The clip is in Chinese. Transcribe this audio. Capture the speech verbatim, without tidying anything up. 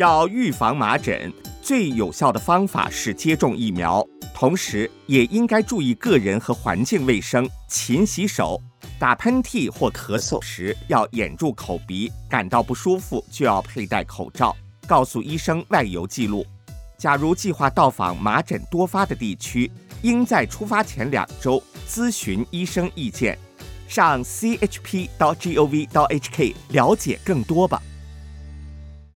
要预防麻疹，最有效的方法是接种疫苗，同时也应该注意个人和环境卫生，勤洗手。打喷嚏或咳嗽时要掩住口鼻，感到不舒服就要佩戴口罩，告诉医生外游记录。假如计划到访麻疹多发的地区，应在出发前两周咨询医生意见。上 c h p 点 gov 点 h k 了解更多吧。